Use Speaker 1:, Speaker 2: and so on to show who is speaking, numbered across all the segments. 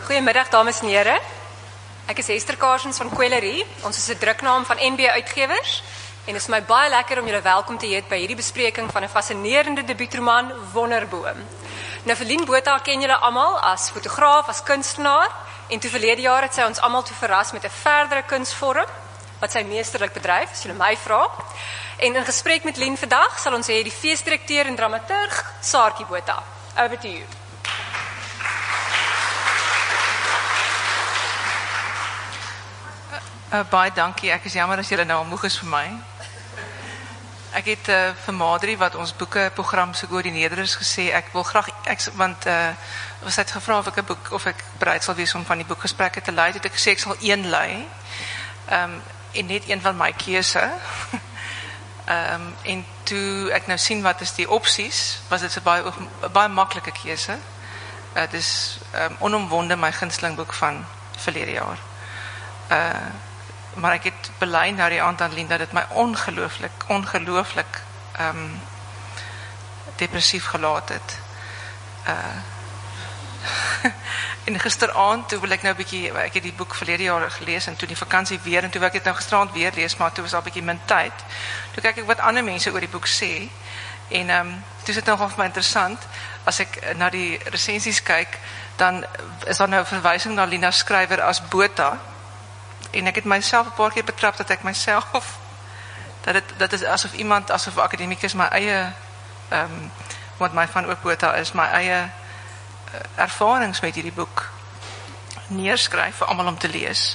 Speaker 1: Goeiemiddag dames en here. Ek is Esther Karsens van Quellerie. Ons is 'n druknaam van NB Uitgewers en dit is my baie lekker om julle welkom te heet by hierdie bespreking van 'n fascinerende debuutroman Wonderboom. Nou Verlien Botha ken julle almal as fotograaf, as kunstenaar en toe verlede jaar het sy ons almal toe verras met 'n verdere kunsvorm wat sy meesterlik bedryf, as julle my vra. En in gesprek met Lien vandag sal ons hê die feesdirekteur en dramaturg Saartjie Botha. Over to you.
Speaker 2: Baie dankie, ek is jammer as julle nou al moeg is vir my. Ek het vir Madri wat ons boekeprogram se koördineerder is gesê, ek wil graag, want was het gevra of ek 'n boek, of ek bereid sal wees om van die boekgesprekke te lei, het ek gesê ek sal een lei, en net een van my keuse. En toe ek nou sien wat is die opsies, was dit 'n baie maklike keuse. Dit is onomwonde my gunsteling boek van verlede jaar. Maar ek het belei nou die aand aan Lien dat dit my ongelooflik depressief gelaat het. En gisteraand, toe wil ek nou 'n bietjie, ek het die boek verlede jaar gelees en toe die vakansie weer, en toe wil ek dit nou gisteraand weer lees, maar toe was al 'n bietjie min tyd. Toe kyk ek wat ander mense oor die boek sê, en toe is dit nogal vir my interessant, as ek na die resensies kyk, dan is daar nou 'n verwysing na Lina skrywer as Botha, en ek het myself 'n paar keer betrap dat ek myself, dat is asof 'n akademikus my eie, wat my van ook Botha is, my eie ervarings met hierdie boek neerskryf vir almal om te lees.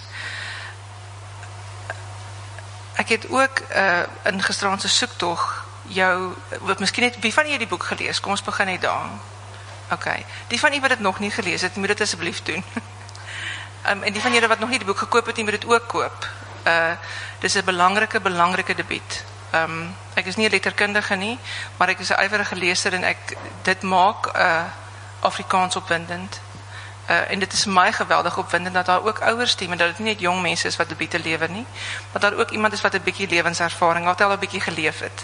Speaker 2: Ek het ook in gisteraand se soektog miskien het wie van julle die boek gelees? Kom ons begin net daar. Okay. Die van julle wat dit nog nie gelees het, moet dit asseblief doen. En die van julle wat nog nie die boek gekoop het, moet dit ook koop. Dis 'n belangrike debuut. Ek is nie 'n letterkundige nie, maar ek is 'n ywerige leser en dit maak Afrikaans opwindend. En dit is vir my geweldig opwindend dat daar ook ouers stem, dat dit nie net jong mense is wat debuute lewer nie, maar dat daar ook iemand is wat 'n bietjie lewenservaring, wat al 'n bietjie geleef het,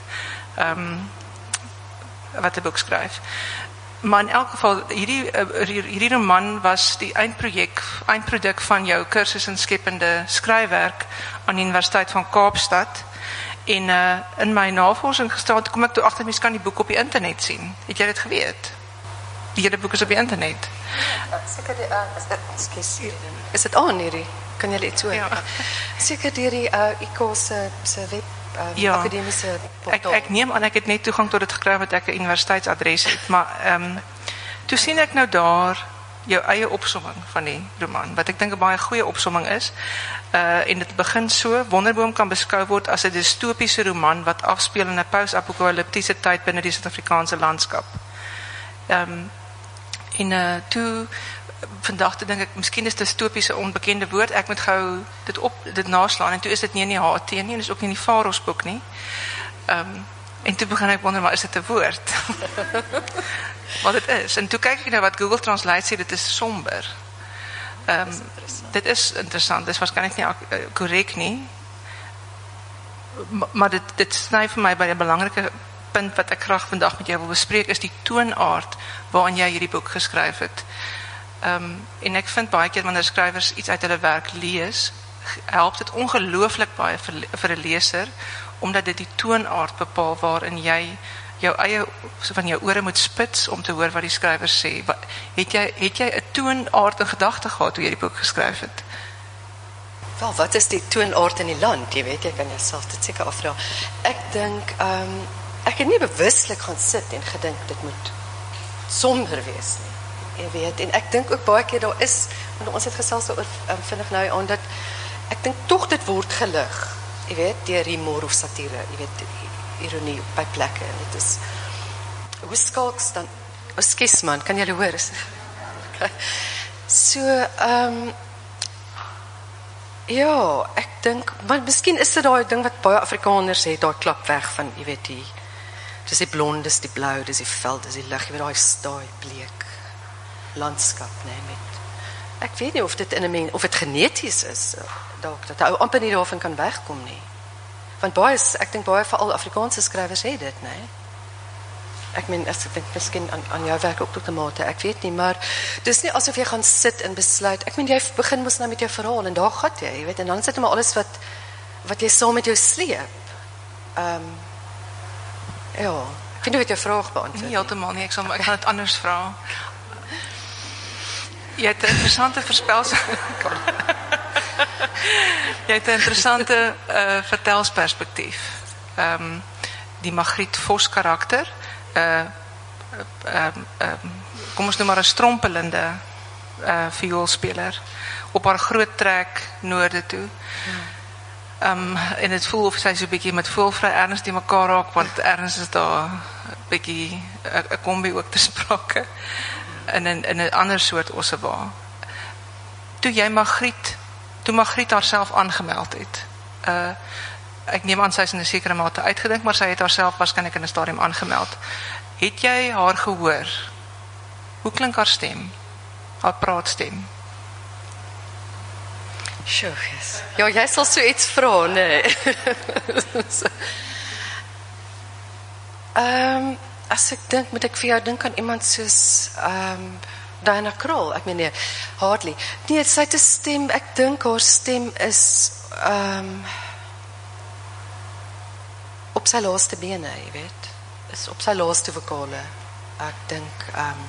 Speaker 2: wat 'n boek skryf. Maar in elk geval, hierdie roman was die eindproduk van jou kursus in skepende skryfwerk aan die Universiteit van Kaapstad. En in my navorsing gestaan, kom ek toe agter mens kan die boek op die internet sien. Het jy dit geweet? Die hele boek is op die internet.
Speaker 3: Seker is dit aan hierdie? Kan jy iets hoor?
Speaker 2: Ja.
Speaker 3: Seker deur die ICO se web akademiese portaal.
Speaker 2: Ek neem aan ek het net toegang tot dit gekry wat ek 'n universiteitsadres het, maar toe sien ek nou daar jou eie opsomming van die roman, wat ek dink 'n baie goeie opsomming is. En dit begin so: Wonderboom kan beskou word as 'n distopiese roman wat afspeel in 'n post-apokaliptiese tyd binne die Suid-Afrikaanse landskap. Toe vandag te dink ek, miskien is distopiese onbekende woord, ek moet gou dit naslaan, en toe is dit nie in die HT nie, en is ook nie in die Faros boek nie. En toe begin ek wonder, maar is dit 'n woord? Wat dit is. En toe kyk ek nou wat Google Translate sê, dit is somber. Dit is interessant, dit is waarskynlik nie korrek nie, maar dit sny vir my by 'n belangrike punt wat ek graag vandag met jou wil bespreek, is die toonaard waarin jy hierdie boek geskryf het. En ek vind baie keer wanneer skrywers iets uit hulle werk lees, help dit ongelooflik baie vir 'n leser, omdat dit die toonaard bepaal waarin jy jou eie van jou ore moet spits om te hoor wat die skrywer sê. Het jy 'n toonaard in gedagte gehad toe jy die boek geskryf het?
Speaker 3: Wel, wat is die toonaard in die land? Jy weet, jy kan jouself dit seker afvra. Ek dink, ek het nie bewuslik gaan sit en gedink dit moet somber wees nie. Jy weet, en ek dink ook baie keer daar is, want ons het gesels oor vinnig nou aan, dat ek dink tog dit word gelig, jy weet, deur humor of satire, jy weet, ironie by plekke, en dit is, hoe skalks dan, skus man, kan julle hoor? So, ja, ek dink, maar miskien is dit daai ding wat baie Afrikaners het, daai klap weg van, jy weet, dis die blond, dis die blou, dis die veld, dis die lig, jy weet, daai bleek landskap, nee, met, ek weet nie of dit in 'n mens, of dit geneties is, dalk, dat ou amper nie daarvan kan wegkom nie. Want baie, ek dink baie veral Afrikaanse skrywers het dit, nee. Ek meen, as ek dink miskien aan jou werk ook tot 'n mate, ek weet nie, maar dis nie asof jy gaan sit en besluit. Ek meen jy begin mos nou met jou verhaal en daar gaan jy weet, en dan sit maar alles wat jy saam met jou sleep. Ja, ek weet nie wat jou vraag beantwoord.
Speaker 2: Nie heeltemal nie, ek gaan dit anders vra. Jy het 'n interessante jy het 'n interessante vertelsperspektief. Die Margriet Vos karakter, kom ons noem maar 'n strompelende vioolspeler op haar groot trek noorde toe. En het voel of sy so 'n bietjie met voelvry Ernst die mekaar raak, want Ernst is daar 'n bietjie 'n kombi ook te sprake in 'n ander soort ossewa. Toe Margriet haarself aangemeld het. Ek neem aan sy is in 'n sekere mate uitgedink, maar sy het haarself waarskynlik in 'n stadium aangemeld. Het jy haar gehoor? Hoe klink haar stem? Haar praatstem?
Speaker 3: Sjoe, yes. Ja, jy sal so iets vra, nee. As ek dink, moet ek vir jou dink aan iemand soos Diana Krall. Ek meen nee, hardly. Nee, sy het 'n stem, ek dink haar stem is op sy laaste bene, jy weet. Is op sy laaste vokale. Ek dink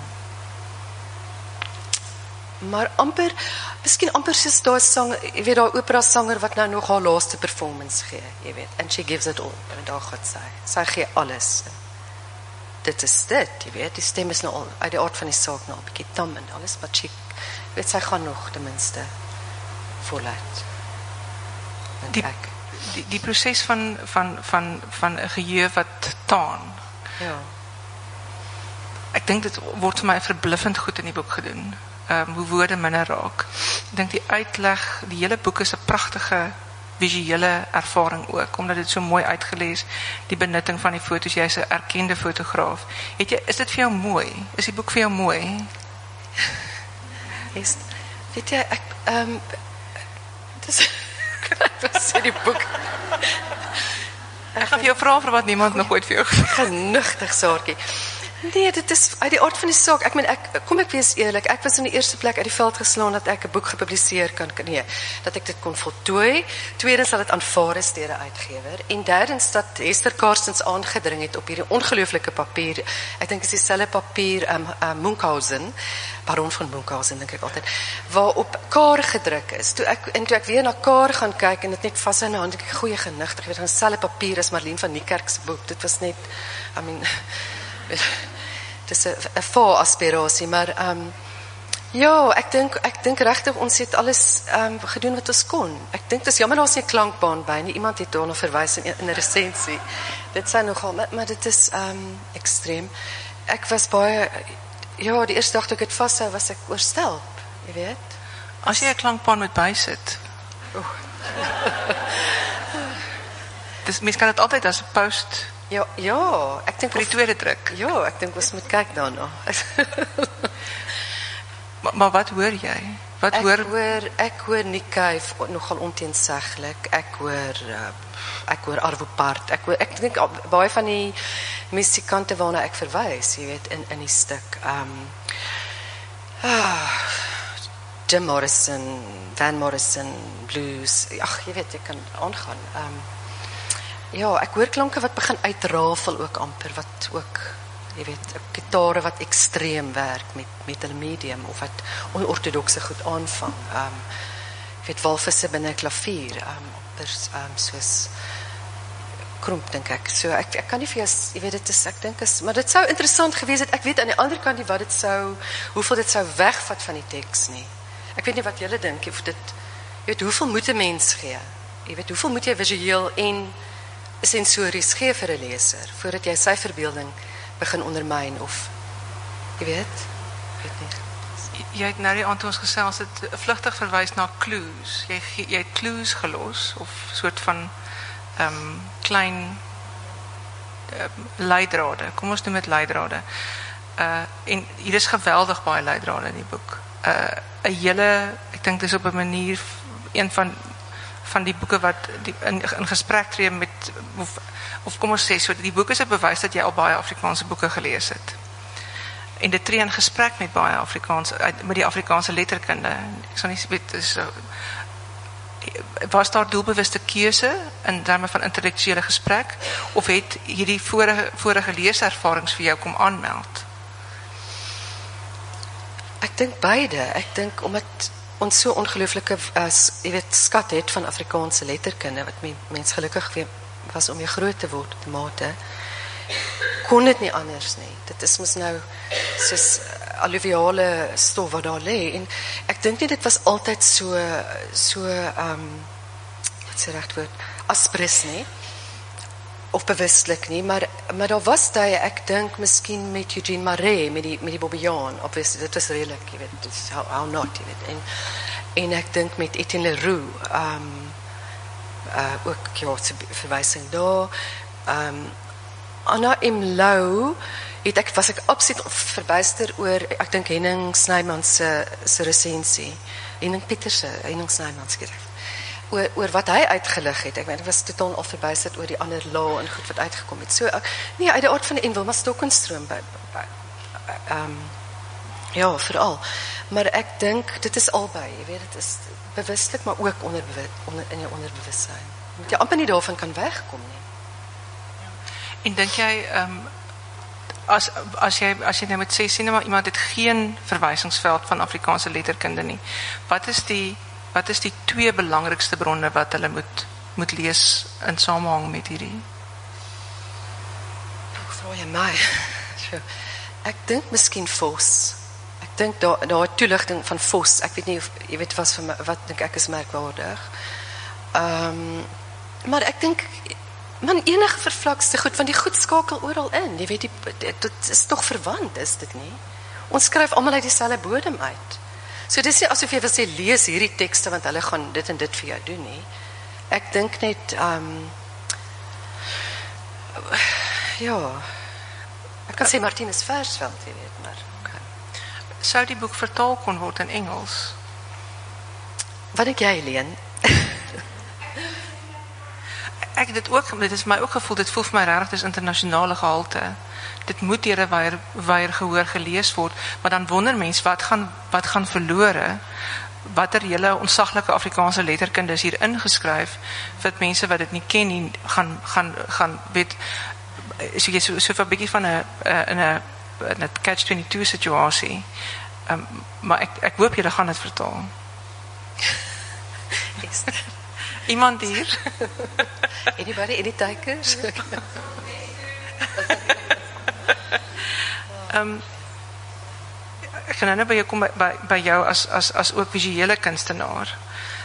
Speaker 3: maar miskien amper soos daai sang, jy weet daai opera sanger wat nou nog haar laaste performance gee, jy weet. And she gives it all. En daar gaan sy. Sy gee alles. Dit is dit, jy weet. Die stem is nou al uit die aard van die saak nou 'n bietjie tam en alles, maar sy weet sy gaan nog ten minste voluit.
Speaker 2: Die proses van 'n geheue wat taan.
Speaker 3: Ja.
Speaker 2: Ek dink dit word vir my verbluffend goed in die boek gedoen. Hoe woorde minder raak. Ek dink die uitleg, die hele boek is 'n pragtige visuele ervaring ook, omdat dit so mooi uitgelees, die benutting van die foto's, jy's 'n erkende fotograaf. Is dit vir jou mooi? Is die boek vir jou mooi?
Speaker 3: Weet jy, dis ek sê die boek.
Speaker 2: Ek gaan vir jou vra vir wat niemand nog ooit vir jou gevra het.
Speaker 3: Genigtig, Saartjie. Nee, dit is uit die aard van die saak. Ek meen, kom ek wees eerlik, ek was in die eerste plek uit die veld geslaan dat ek 'n boek gepubliseer kan, dat ek dit kon voltooi. Tweedens dat dit aanvaar is deur 'n uitgewer. En derdens dat Hester Karstens aangedring het op hierdie ongelooflike papier. Ek dink is dieselfde papier, Munchausen, Baron van Munchausen, dink ek altyd, waarop Kaar gedruk is. Toe ek weer na Kaar gaan kyk en dit net vas in my hand, ek goeie genigtig, ek weet, van dieselfde papier as Marlene van Niekerk se boek. Dit was net, dis 'n voor aspirasie, maar ja, ek dink regtig ons het alles gedoen wat ons kon. Ek dink dis jammer daar's nie 'n klankbaan by nie. Iemand het daarna verwys in 'n resensie. Dit sê nogal, maar dit is ekstreem. Ek was baie die eerste dag toe ek dit vashou, was ek oorstelp, jy weet.
Speaker 2: As jy 'n klankbaan moet bysit. Dis mens kan dit altyd as 'n post.
Speaker 3: Ja, ek dink
Speaker 2: vir die tweede druk.
Speaker 3: Ja, ek dink ons moet kyk daarna.
Speaker 2: maar wat hoor jy?
Speaker 3: Ek hoor Nick Cave nogal onteenseglik. Ek hoor Arvo Pärt. Ek dink baie van die musikante waarna ek verwys, jy weet, in die stuk. Jim Morrison, Van Morrison, blues. Ag, jy weet, ek kan aangaan. Ja, ek hoor klanke wat begin uitrafel ook amper, wat ook, jy weet, gitare wat ekstreem werk met hulle medium, of wat onorthodoxe goed aanvang. Ek weet, walvisse binne 'n klavier, amper soos kromp, dink ek. So, ek kan nie vir jou, jy weet, dit is, ek dink is, maar dit sou interessant gewees het, ek weet aan die ander kant nie wat dit sou, hoeveel dit sou wegvat van die teks nie. Ek weet nie wat julle dink, of dit, jy weet, hoeveel moet 'n mens gee? Jy weet, hoeveel moet jy visueel en sensories gee vir 'n leser, voordat jy sy verbeelding begin ondermyn, of, jy weet nie.
Speaker 2: Jy het nou die aand toe ons gesels het vlugtig verwys na clues. Jy het clues gelos, of soort van klein leidrade, kom ons noem dit leidrade. En hier is geweldig baie leidrade in die boek. 'n hele, ek dink dis op 'n manier een van van die boeke wat in gesprek tree met of kom ons sê so die boek is 'n bewys dat jy al baie Afrikaanse boeke gelees het. En dit tree in gesprek met baie met die Afrikaanse letterkunde. Ek sal nie weet was daar doelbewuste keuse in terme van intellektuele gesprek of het hierdie vorige leeservarings vir jou kom aanmeld?
Speaker 3: Ek dink beide. Ek dink omdat ons so ongelooflike skat het van Afrikaanse letterkunde wat mens gelukkig was om jy groot te word te mate, kon dit nie anders nie. Dit is mos nou soos alluviale stof wat daar lê en ek dink nie dit was altyd so wat se regte woord aspres nie of bewuslik nie, maar daar was tye ek dink miskien met Eugene Marais met die Bobbejaan, obviously dit was redelik, jy weet, dis how not, jy weet. En ek dink met Etienne Leroux ook ja, verwysing daar. Anna M. Lou was ek absoluut verbuister oor, ek dink Henning Snyman se resensie. Henning Snyman skryf. Oor wat hy uitgelig het. Ek was totaal al verbuisterd oor die ander law en goed wat uitgekom het. So nee, uit die aard van die Wilma Stokenstroom ja, veral. Maar ek dink dit is albei, jy weet, dit is bewuslik maar ook in jou onderbewussyn. Moet jy amper nie daarvan kan wegkom nie.
Speaker 2: En dink jy as jy nou moet sê sien maar iemand het geen verwysingsveld van Afrikaanse letterkunde nie. Wat is die twee belangrikste bronne wat hulle moet lees in samehang met hierdie?
Speaker 3: Vra jy my? Ek dink miskien Vos. Ek dink daar toelichting van Vos. Ek weet nie of jy weet wat dink ek is merkwaardig. Maar ek dink man enige vervlakste goed want die goed skakel oral in. Jy weet dit is tog verwant, is dit nie? Ons skryf almal uit dieselfde bodem uit. So dis nie asof jy wil sê lees hierdie tekste want hulle gaan dit en dit vir jou doen nie. Ek dink net ja. Ek kan sê Martinus Versveld, jy weet, maar okay.
Speaker 2: Sou die boek vertaal kon word in Engels?
Speaker 3: Wat dink jy, Leen?
Speaker 2: Dit is my ook gevoel, dit voel vir my regtig dis internasionale gehalte. Dit moet deur 'n wyer gehoor gelees word, maar dan wonder mens wat gaan verlore, watter hele onsaglike Afrikaanse letterkunde is hier ingeskryf vir mense wat dit nie ken nie, gaan weet so jy so 'n bietjie van 'n catch-22 situasie. Maar ek hoop julle gaan dit vertaal. Iemand hier?
Speaker 3: Anybody, any takers?
Speaker 2: Ek gaan nou by jou kom by jou as ook visuele kunstenaar.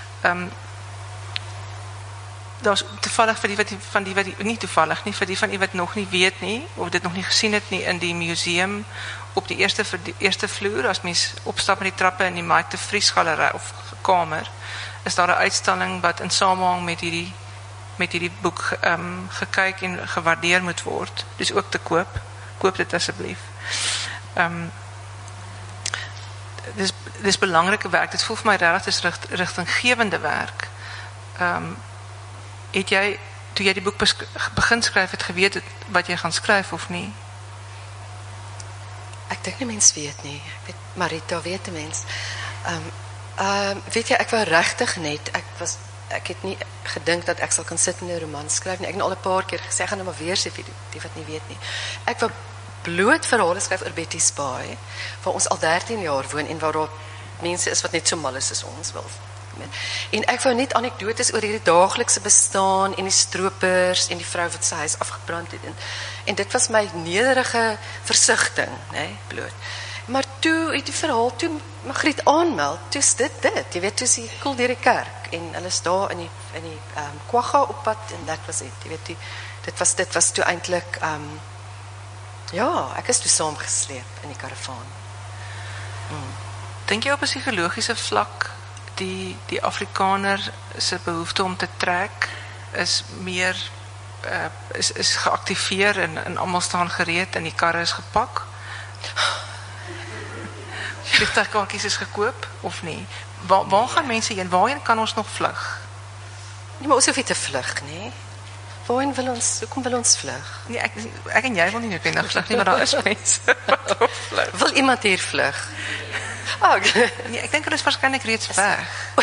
Speaker 2: Daar's toevallig vir die wat nie toevallig nie, vir die van u wat nog nie weet nie of dit nog nie gesien het nie, in die museum op die eerste vloer as mens opstap met die trappe in die Mike de Vries galery of kamer, is daar 'n uitstalling wat in samehang met hierdie boek gekyk en gewaardeer moet word. Dis ook te koop. Koop dit asseblief. Dis belangrike werk. Dit voel vir my regtig dis rigtinggewende werk. Het jy toe jy die boek begin skryf het geweet wat jy gaan skryf of nie?
Speaker 3: Ek dink nie mens weet nie. Ek weet Marita weet 'n mens. Weet jy, ek wou regtig net, ek het nie gedink dat ek sal kan sit en 'n roman skryf nie. Ek het al 'n paar keer gesê, ek gaan nou maar weer sê vir die wat nie weet nie. Ek wou bloot verhale skryf oor Betty Spy, waar ons al 13 jaar woon en waar daar mense is wat net so mal is as ons wil. En ek wou net anekdotes oor hierdie daaglikse bestaan en die stroopers en die vrou wat sy huis afgebrand het. En dit was my nederige versigtiging, né, bloot. Maar toe het die verhaal, toe Magriet aanmeld, toe is dit, jy weet, toe is die koel deur die kerk, en hulle is daar in die Kwagga op pad, en dat was het, jy weet, dit was toe eintlik, ja, ek is toe saamgesleep in die karavaan.
Speaker 2: Dink jy op 'n psigologiese vlak, die Afrikaner se behoefte om te trek, is meer, is geactiveer en almal staan gereed en die karre is gepak? Vliegtuigkaartjies is gekoop of nie? Waar gaan mense heen? Waarheen kan ons nog vlug?
Speaker 3: Nee, maar ons hoef nie te vlug, nee. Hoekom wil ons vlug?
Speaker 2: Nee, ek en jy wil nie noodwendig vlug nie, maar daar is mense wat wil vlug.
Speaker 3: Wil iemand hier vlug?
Speaker 2: Nee, ek dink hulle is waarskynlik reeds weg.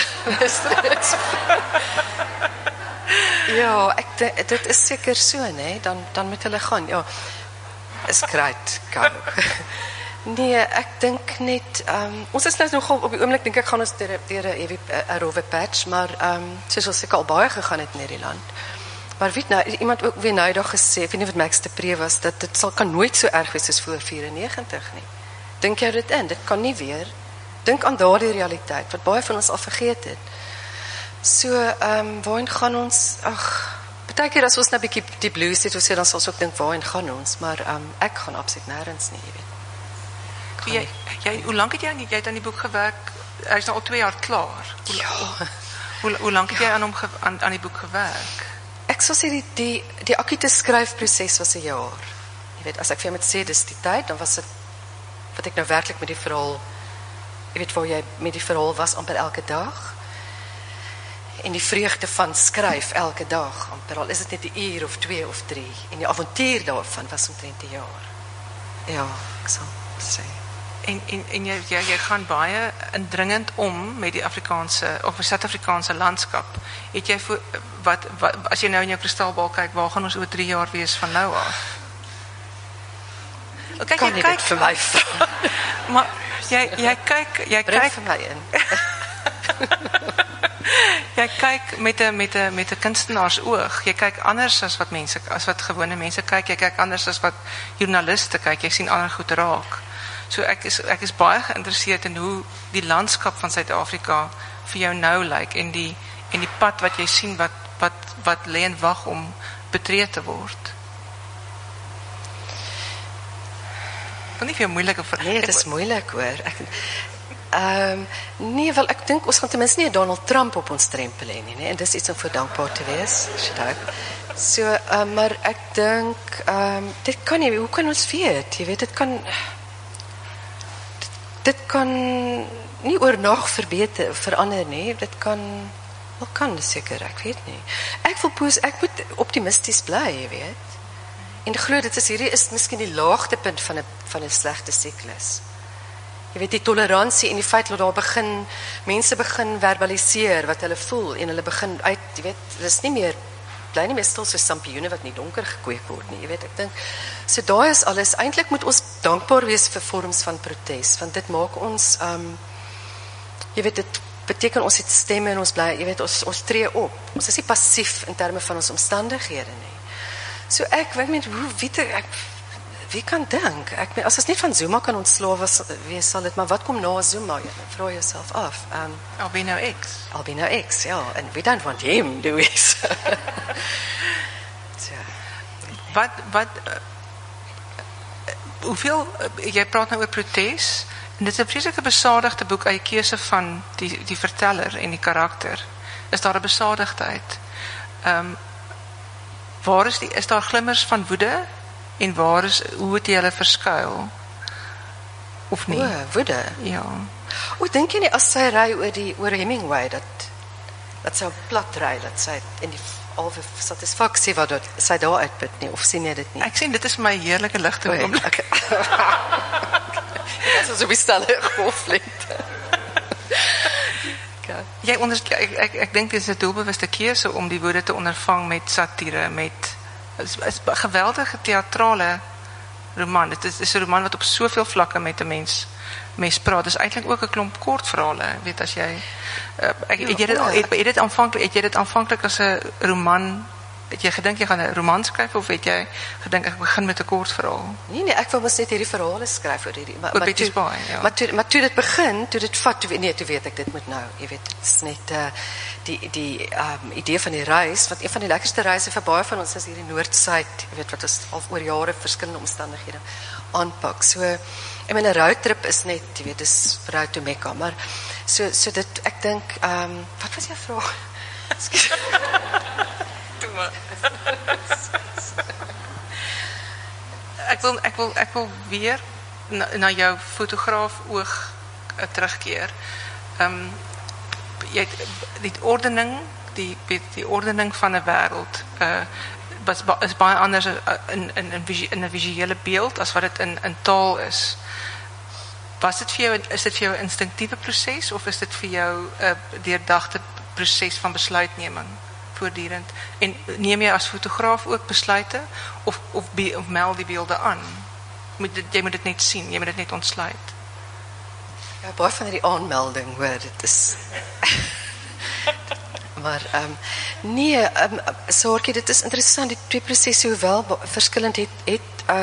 Speaker 3: Ja, dit is seker so, nee, dan moet hulle gaan. Ja. Is great, Karel. Nee, ek dink net ons is nou nogal op die oomblik dink ek gaan ons deur 'n rowwe patch, maar soos ons seker al baie gegaan het in hierdie land. Maar weet nou, iemand ook weer nou dag gesê, ek weet nie wat Max de Pre was, dat dit kan nooit so erg wees as voor 94 nie. Dink jy dit in? Dit kan nie weer. Dink aan daardie realiteit wat baie van ons al vergeet het. So, waarheen gaan ons? Partykeer as ons nou 'n bietjie die blues het, dan sal ons ook dink waarheen gaan ons, maar ek gaan absoluut nêrens nie, jy weet.
Speaker 2: Hoe lank het jy aan die boek gewerk? Hy is nou al 2 jaar klaar. Hoe lank het jy aan die boek gewerk?
Speaker 3: Ek sal sê die akute skryfproses was 1 jaar. Jy weet, as ek vir jou moet sê dis die tyd, dan was dit wat ek nou werklik met die verhaal, jy weet waar jy met die verhaal was amper elke dag. En die vreugde van skryf elke dag, amper al is dit net 'n uur of 2 of 3. En die avontuur daarvan was omtrent 1 jaar. Ja, ek sal sê.
Speaker 2: En jy gaan baie indringend om met die Afrikaanse of Suid-Afrikaanse landskap. Het jy wat as jy nou in jou kristalbal kyk, waar gaan ons oor 3 jaar wees van nou af?
Speaker 3: Kyk, jy kyk vir my vra.
Speaker 2: Maar jy kyk
Speaker 3: vir my in.
Speaker 2: Jy kyk met 'n kunstenaars oog. Jy kyk anders as wat gewone mense kyk. Jy kyk anders as wat joernaliste kyk. Jy sien ander goed raak. So ek is baie geïnteresseerd in hoe die landskap van Suid-Afrika vir jou nou lyk en die pad wat jy sien wat lê en wag om betree te word. Kan nie vir jou moeilike vraag.
Speaker 3: Nee, dit is moeilik hoor. Nee, wel ek dink ons gaan ten minste nie Donald Trump op ons drempel hê nie, en dis iets om voor dankbaar te wees. So, maar ek dink dit kan nie, hoe kan ons weet? Jy weet, dit kan nie oornag verander nie. Dit kan seker, ek weet nie. Ek moet optimisties bly, jy weet. En glo hierdie is miskien die laagtepunt van 'n slegte siklus. Jy weet, die toleransie en die feit dat mense begin verbaliseer wat hulle voel en hulle begin jy weet, dis nie meer bly nie meer stil so sampioene wat nie donker gekweek word nie, jy weet, ek dink so daai is alles. Eintlik moet ons dankbaar wees vir vorms van protes, want dit maak ons jy weet, dit beteken ons het stemme en ons bly, jy weet, ons tree op. Ons is nie passief in terme van ons omstandighede nie. So ek weet wie kan dink? As ons nie van Zuma kan ontslae wees sal dit, maar wat kom na Zuma? Jy vra jouself af. Albino X, ja, and we don't want him, do we?
Speaker 2: Hoeveel, jy praat nou oor protes, en dit is 'n vreeslike besadigde boek uit keuse van die verteller en die karakter. Is daar 'n besadigdheid? Is daar glimmers van woede? En hoe het jy hulle verskuil? Of nie?
Speaker 3: Woede?
Speaker 2: Ja.
Speaker 3: Dink jy nie as sy ry oor Hemingway, dat sy plat ry, dat sy in die alwe satisfaksie wat sy daar uitput nie, of sien jy dit nie?
Speaker 2: Ek sien, dit is my heerlike ligte oomblik.
Speaker 3: Dit is so bestel golflengte.
Speaker 2: Ek dink dit is 'n doelbewuste keuse om die woede te ondervang met satire, is 'n geweldige teatrale roman. Dit is 'n roman wat op soveel vlakke met 'n mens praat. Dit is eintlik ook 'n klomp kortverhale, weet as jy het jy dit aanvanklik as 'n roman, het jy gedink jy gaan 'n roman skryf, of het jy gedink ek begin met 'n kortverhaal?
Speaker 3: Nee, ek wou mos net hierdie verhale skryf oor hierdie, maar toe dit begin, toe weet ek dit moet nou, jy weet, dit is net die idee van die reis, wat een van die lekkerste reise vir baie van ons is hier in Noord-Suid, jy weet, wat ons al oor jare verskillende omstandighede aanpak. So, ek meen 'n roadtrip is net, jy weet, dis road to Mecca, maar so dit, ek dink, wat was jou vraag?
Speaker 2: Ek wil weer na jou fotograaf oog terugkeer. Jy het die ordening die ordening van 'n wêreld is baie anders in 'n visuele beeld as wat dit in taal is. Is dit vir jou 'n instinktiewe proses of is dit vir jou 'n deurdagte proses van besluitneming voortdurend? En neem jy as fotograaf ook besluite of meld die beelde aan? Jy moet dit net sien, jy moet dit net ontsluit.
Speaker 3: Ja, baie van die aanmelding hoor, dit is maar nee, Saartjie, dit is interessant, die twee prosesse hoewel verskillend het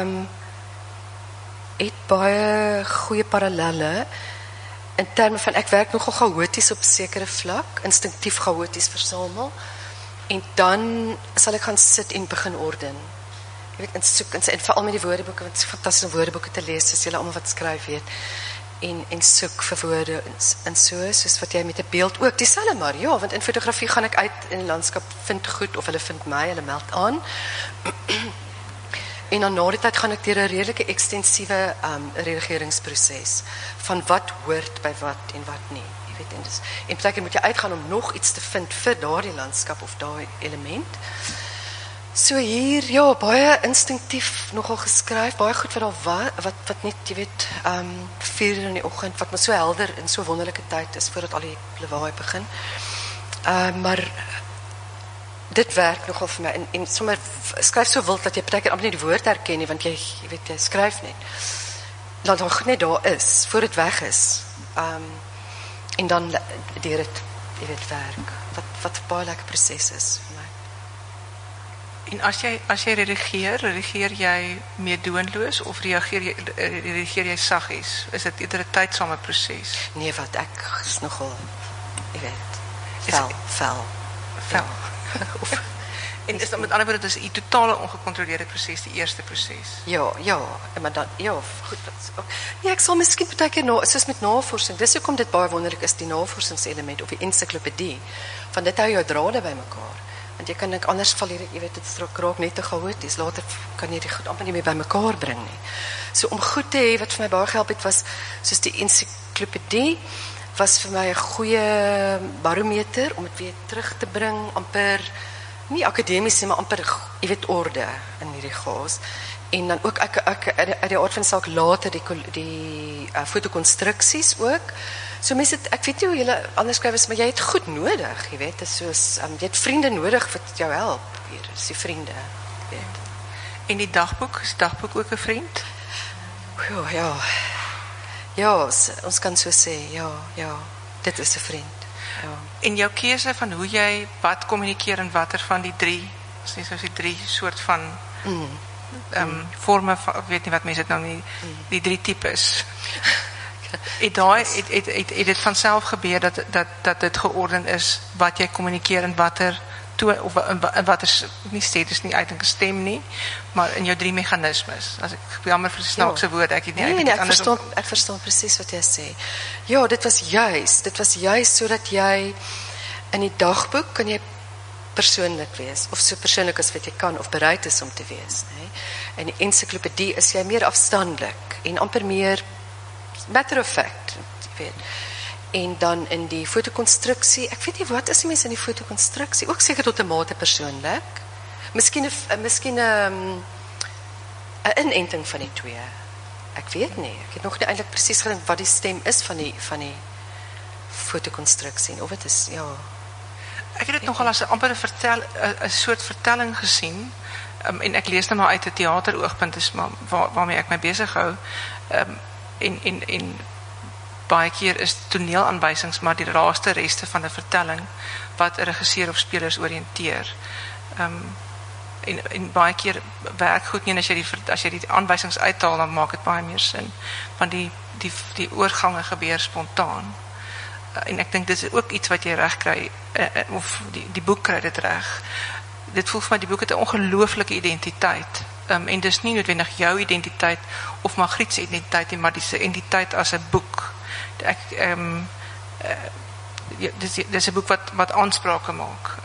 Speaker 3: baie goeie parallelle in terme van ek werk nogal chaoties op sekere vlak, instinktief chaoties versamel en dan sal ek gaan sit en begin orden. Jy weet, en soek en veral met die woordeboeke, want het is fantasties om woordeboeke te lees, soos julle almal wat skryf weet. En soek vir woorde en soos wat jy met 'n beeld ook dieselfde maar ja, want in fotografie gaan ek uit in die landskap vind goed of hulle vind my, hulle meld aan. En dan na die tyd gaan ek deur 'n redelike ekstensiewe redigeringsproses van wat hoort by wat en wat nie. Jy weet, en partykeer moet jy uitgaan om nog iets te vind vir daardie landskap of daai element. So hier, ja, baie instinktief nogal geskryf, baie goed wat net, jy weet, 4 uur in die oggend, wat maar so helder en so wonderlike tyd is, voordat al die lawaai begin. Maar dit werk nogal vir my, en sommer skryf so wild, dat jy partykeer amper nie die woord herken nie, want jy weet, jy skryf net. Dat het net daar is, voor het weg is. En dan deur het, jy weet, werk, wat baie lekker proses is vir my.
Speaker 2: En as jy redigeer jy meedoenloos of redigeer jy saggies? Is dit eerder 'n tydsame proses?
Speaker 3: Nee, wat ek is nogal, jy weet, fel.
Speaker 2: En is dat met ander woorde, dit is 'n totale ongecontroleerde proses, die eerste proses?
Speaker 3: Ja, maar dan, ja, goed, ook. Ja, ek sal miskien partykeer soos met navorsing, dis hoekom dit baie wonderlik is, die navorsingselement of die ensiklopedie, van dit hou jou drade by mekaar. Want jy kan anders val jy weet, dit raak net te chaoties, later kan jy die goed amper nie meer by mekaar bring nie. So om goed te hê, wat vir my baie gehelp het, was, soos die ensiklopedie, was vir my 'n goeie barometer, om het weer terug te bring, amper, nie akademies nie, maar amper, jy weet, orde in hierdie chaos. En dan ook, ek uit die aard van die saak later, die fotokonstruksies ook. So mense, ek weet nie hoe julle anders skryf is, maar jy het goed nodig, jy weet, soos, jy het vriende nodig wat jou help, hier, is die vriende, weet.
Speaker 2: En die dagboek, is die dagboek ook 'n vriend?
Speaker 3: Ja, ons kan so sê, ja, dit is 'n vriend, ja.
Speaker 2: En jou keuse van hoe jy wat kommunikeer en watter van die drie, soos die drie soort van vorme, ek weet nie wat mense dit nou nie, die drie tipes. Het dit vanself gebeur dat dit georden is wat jy kommunikeer en watter of watter nie sê, dis nie eintlik 'n stem nie, maar in jou drie meganismes. As ek jammer vir die snaakse woorde, ek het nie eintlik
Speaker 3: anders. Ek verstaan presies wat jy sê. Ja, dit was juist sodat jy in die dagboek kan jy persoonlik wees, of so persoonlik as wat jy kan, of bereid is om te wees. Nee? In die ensiklopedie is jy meer afstandelik, en amper meer matter of fact, jy weet. En dan in die fotokonstruksie, ek weet nie, wat is die mens in die fotokonstruksie? Ook seker tot 'n mate persoonlik. Miskien 'n inenting van die twee. Ek weet nie, ek het nog nie eintlik presies gedink wat die stem is van die fotokonstruksie, of het is, ja.
Speaker 2: Ek het dit nogal as amper 'n soort vertelling gesien, en ek lees nou maar uit 'n teateroogpunt, is maar waarmee ek my besig hou, en baie keer is toneelaanwysings maar die laaste reste van 'n vertelling wat 'n regisseur of spelers oriënteer. En baie keer werk goed nie, as jy die aanwysings uithaal, dan maak dit baie meer sin, want die oorgange gebeur spontaan. En ek dink dit is ook iets wat jy reg kry, of die boek kry dit reg. Dit voel vir my, die boek het 'n ongelooflike identiteit. En dis nie noodwendig jou identiteit of Margriet se identiteit nie, maar die identiteit as 'n boek. Dis 'n boek wat aansprake maak.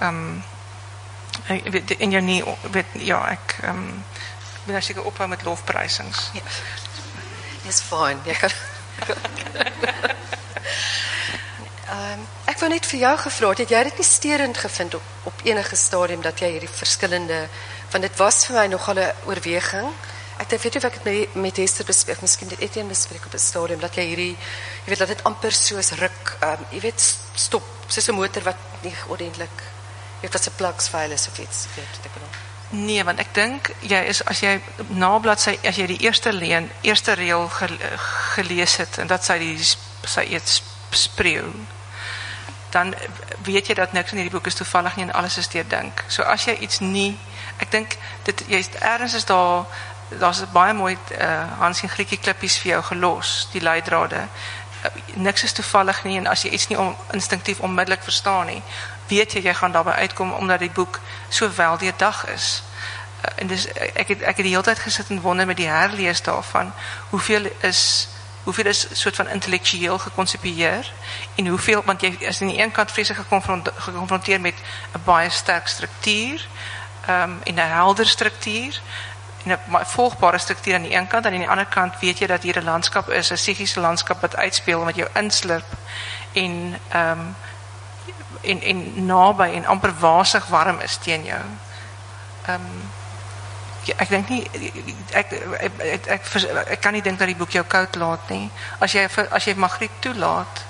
Speaker 2: En jou nie, ja, ek wil nou seker ophou met lofprysings.
Speaker 3: Ja. Dis fyn. Jy kan Ek wou net vir jou gevra het jy dit nie sterend gevind op enige stadium dat jy hierdie verskillende, want dit was vir my nogal 'n oorweging. Ek weet nie of ek dit met Esther bespreek, miskien dit Etienne bespreek op 'n stadium, dat jy weet dat dit amper soos ruk, jy weet, stop, soos 'n motor wat nie ordentlik, jy weet wat se plugs vuil is of iets, weet wat ek bedoel.
Speaker 2: Nee, want ek dink as jy na bladsy, as jy die eerste reël gelees het en dat sy eet spreeu, dan weet jy dat niks in hierdie boek is toevallig nie en alles is deurdink. So as jy iets nie, ek dink ergens is daar's baie mooi Hans en Grietjie klippies vir jou gelos, die leidrade. Niks is toevallig nie en as jy iets nie instinktief onmiddellik verstaan nie, weet jy gaan daarby uitkom omdat die boek so wel deurdag is. En dus ek het die hele tyd gesit en wonder met die herlees daarvan, hoeveel is soort van intellektueel gekonsepieer en hoeveel, want jy is aan die een kant vreeslik gekonfronteer met 'n baie sterk struktuur en 'n helder struktuur en 'n volgbare struktuur aan die een kant en aan die ander kant weet jy dat hier 'n landskap is, 'n psigiese landskap wat uitspeel met jou inslurp en naby en amper wasig warm is teen jou. Ek dink nie ek kan nie dink dat die boek jou koud laat nie. As jy Magriet toelaat,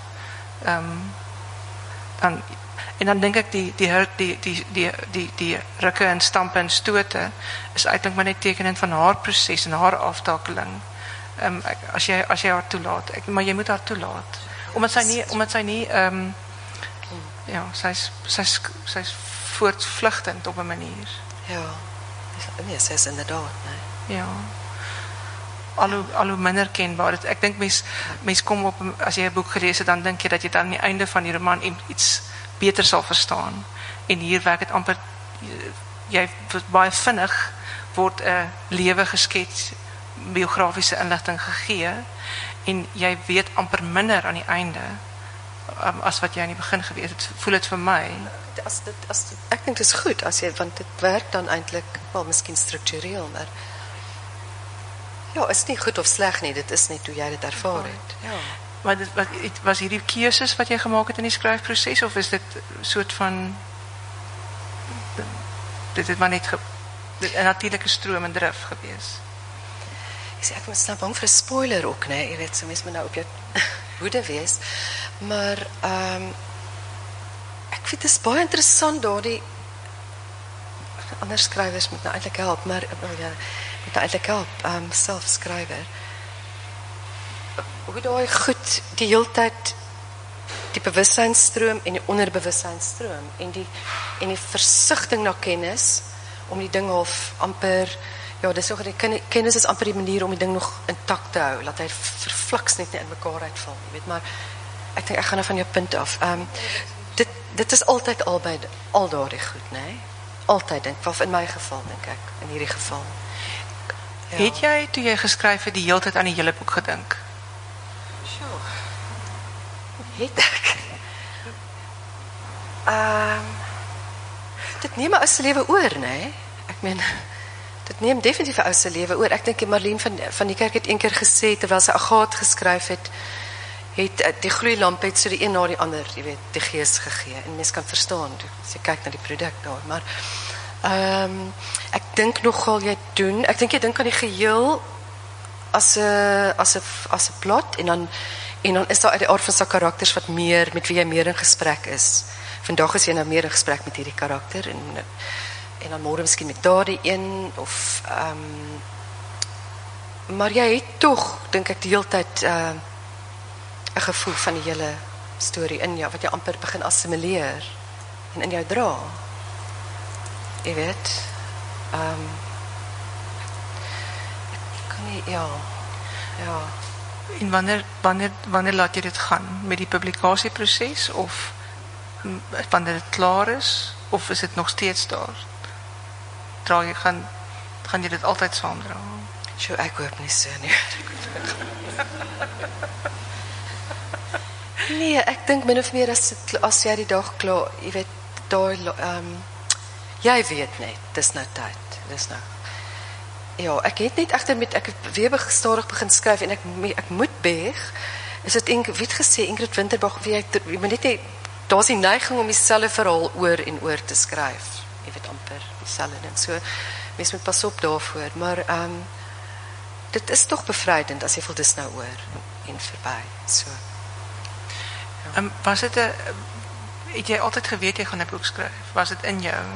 Speaker 2: dan dink ek die rukke en stampe en stote is eintlik maar net tekenend van haar proses en haar aftakeling. As jy haar toelaat, maar jy moet haar toelaat. Omdat sy nie ja, sy's voortvlugtend op 'n manier.
Speaker 3: Ja. Nee, sy is inderdaad, nee.
Speaker 2: Ja. Al hoe minder kenbaar. Ek dink mens kom op, as jy 'n boek gelees het, dan dink jy dat jy dan aan die einde van die roman iets beter sal verstaan. En hier werk dit amper, jy baie vinnig word 'n lewe geskets, biografiese inligting gegee en jy weet amper minder aan die einde as wat jy aan die begin geweet het. Voel dit vir my.
Speaker 3: Ek dink dit is goed want dit werk dan eintlik wel miskien struktureel, maar ja, is nie goed of sleg nie, dit is net hoe jy dit ervaar het. Ja.
Speaker 2: Maar was hierdie keuses wat jy gemaak het in die skryfproses of is dit soort van dit het maar net 'n natuurlike stroom en drif gewees?
Speaker 3: Ek was nou bang vir 'n spoiler ook, nee, jy weet, so mens moet nou op jou hoede wees, maar ek vind dit is baie interessant daardie ander skrywers moet nou eintlik help, maar moet nou eintlik help, selfskrywer. Hoe daai goed die heeltyd die bewussynstroom en die onderbewussynstroom en die versigtiging na kennis om die ding of amper ja, dis ook die kennis is amper die manier om die ding nog intact te hou, laat hy verfliks net nie in mekaar uitval, jy weet, maar ek dink ek gaan nou van jou punt af. Dit is altyd al daardie goed, nee? Altyd, denk ek, in my geval, denk ek, in hierdie geval.
Speaker 2: Ja. Het jy, toe jy geskryf het, die hele tyd aan die hele boek gedink?
Speaker 3: Sure. Het ek? Dit neem my ou se lewe oor, nee? Ek meen, dit neem definitief 'n ou se lewe oor. Ek dink Marlene van die kerk het een keer gesê, terwyl sy Agaat geskryf het die gloeilamp het so die een na die ander, jy weet, die gees gegee. En mens kan verstaan, as jy kyk na die produk daar. Maar ek dink nogal jy dink aan die geheel as 'n plot en dan is daar uit die aard van sy karakters wat meer met wie jy meer in gesprek is. Vandag is jy nou meer in gesprek met hierdie karakter en dan môre miskien met daardie een of maar jy het tog, dink ek, die hele tyd 'n gevoel van die hele storie in jou wat jy amper begin assimileer en in jou dra. Jy weet, ek kan nie, ja.
Speaker 2: En wanneer laat jy dit gaan? Met die publikasieproses of wanneer dit klaar is of is dit nog steeds daar? Gaan jy dit altyd saamdra?
Speaker 3: So ek hoop nie so nie. Nee, ek dink min of meer as jy die dag klaar, jy weet, daai jy weet net, dis nou tyd. Dis nou. Ja, ek het net egter ek het weer stadig begin skryf en ek moet beg is dit wie het gesê Ingrid Winterbach, jy moet net nie, daar's die neiging om dieselfde verhaal oor en oor te skryf. Jy weet amper dieselfde ding. So mens moet pas op daarvoor, maar dit is tog bevrydend as jy voel dis nou oor en verby. So.
Speaker 2: Was dit het jy altyd geweet jy gaan 'n boek skryf? Was dit in jou?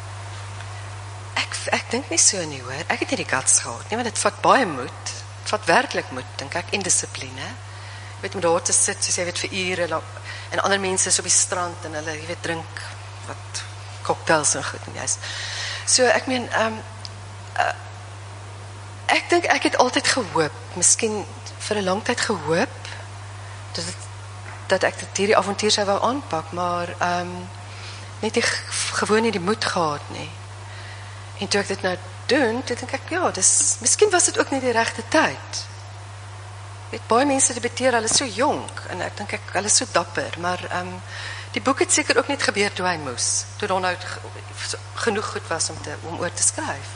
Speaker 3: Ek dink nie so nie, hoor. Ek het nie die guts gehad nie, want dit vat baie moed. Dit vat werklik moed, dink ek, en dissipline. Jy weet, om daar te sit, soos jy weet, vir ure, en ander mense is op die strand, en hulle, jy weet, drink wat cocktails en goed, en juist. So, ek meen, ek dink, ek het altyd gehoop, miskien vir 'n lang tyd gehoop, dat ek hierdie avontuur sou wou aanpak, maar net gewoon nie die moed gehad nie. En toe ek dit nou doen, toe dink ek, ja, miskien was dit ook nie die regte tyd. Weet, baie mense debuteer, hulle is so jonk, en ek dink hulle is so dapper, maar die boek het seker ook net gebeur toe hy moes, toe daar nou genoeg goed was om oor te skryf.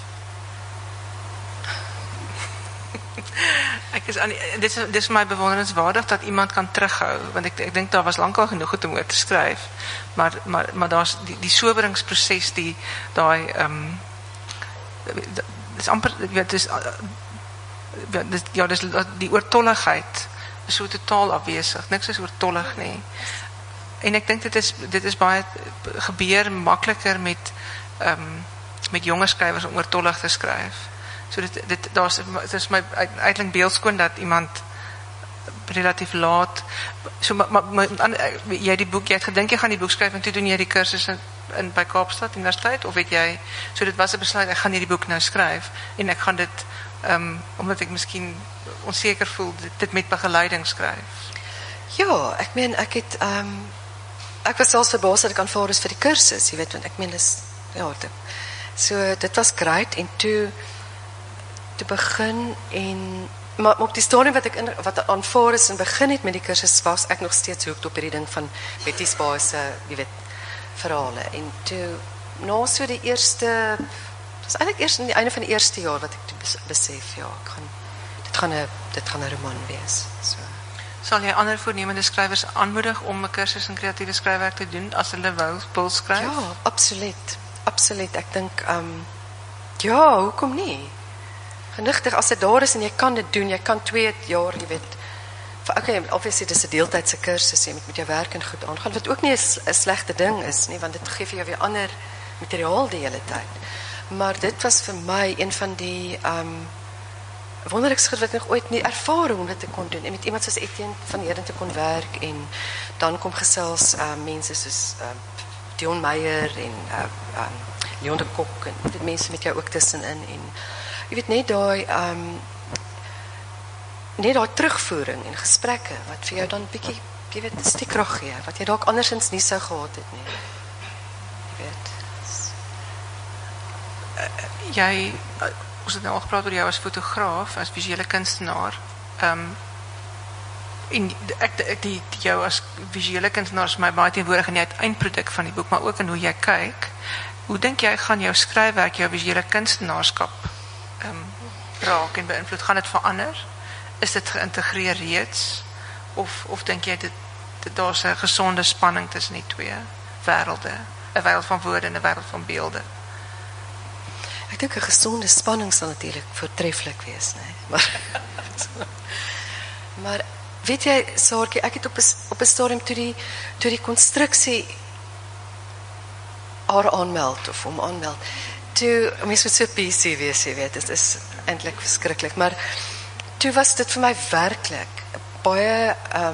Speaker 2: Dit is vir my bewonderenswaardig dat iemand kan terughou, want ek dink daar was lankal genoeg goed om oor te skryf, maar daar's die soberingsproses, daai dis amper, dis die oortolligheid is so totaal afwesig, niks is oortollig nie. En ek dink dit is baie gebeur makliker met jonger skrywers om oortollig te skryf. So dit is my uiteindelik beeldskoon dat iemand relatief laat, so jy die boek, jy het gedink jy gaan die boek skryf en toe doen jy die kursus by Kaapstad Universiteit, of weet jy, so dit was 'n besluit, ek gaan hierdie boek nou skryf, en ek gaan dit, omdat ek miskien onseker voel, dit met begeleiding skryf.
Speaker 3: Ja, ek meen, ek was selfs verbaas dat ek aanvaar is vir die kursus, jy weet, want ek meen, so dit was great, en toe begin, maar op die stadium wat aanvaar is en begin het met die kursus, was ek nog steeds hoekt op hierdie ding van Betty Spa se, jy weet, verhale, en toe, na so die eerste, dit was eintlik eers in die einde van die eerste jaar, wat ek besef, ja, dit gaan 'n roman wees, so.
Speaker 2: Sal jy ander voornemende skrywers aanmoedig om 'n kursus in kreatiewe skryfwerk te doen, as hulle wil skryf?
Speaker 3: Ja, absoluut, ek dink, ja, hoekom nie? Genigtig, as dit daar is en jy kan dit doen, jy kan 2 jaar, jy weet, okay, obviously dis 'n deeltydse kursus, jy moet met jou werk en goed aangaan, wat ook nie 'n slegte ding is nie, want dit gee vir jou weer ander materiaal die hele tyd. Maar dit was vir my een van die wonderlikste goed wat ek nog ooit nie ervaring om dit te kon doen, en met iemand soos Etienne van Heerden te kon werk, en dan kom gesels mense soos Dion Meyer en Leon de Kok, en dit mense met jou ook tussenin, en jy weet, net daai terugvoering en gesprekke, wat vir jou dan bietjie, jy weet, 'n stuk krag gee, wat jy dalk andersins nie sou gehad het nie. Jy weet.
Speaker 2: Ons het nou al gepraat oor jou as fotograaf, as visuele kunstenaar, en jou as visuele kunstenaar is my baie teenwoordig in die eindproduk van die boek, maar ook in hoe jy kyk. Hoe dink jy gaan jou skryfwerk, jou visuele kunstenaarskap raak en beïnvloed? Gaan dit verander? Is dit geïntegreer reeds? Of dink jy daar's 'n gesonde spanning tussen die twee wêrelde? 'n wêreld van woorde en 'n wêreld van beelde?
Speaker 3: Ek dink 'n gesonde spanning sal natuurlik voortreffelik wees, nee. Maar weet jy, Saartjie, ek het op 'n stadium toe die konstruksie haar aanmeld of hom aanmeld. Toe mens moet so PC wees, jy weet, dit is eintlik verskriklik, maar toe was dit vir my werklik baie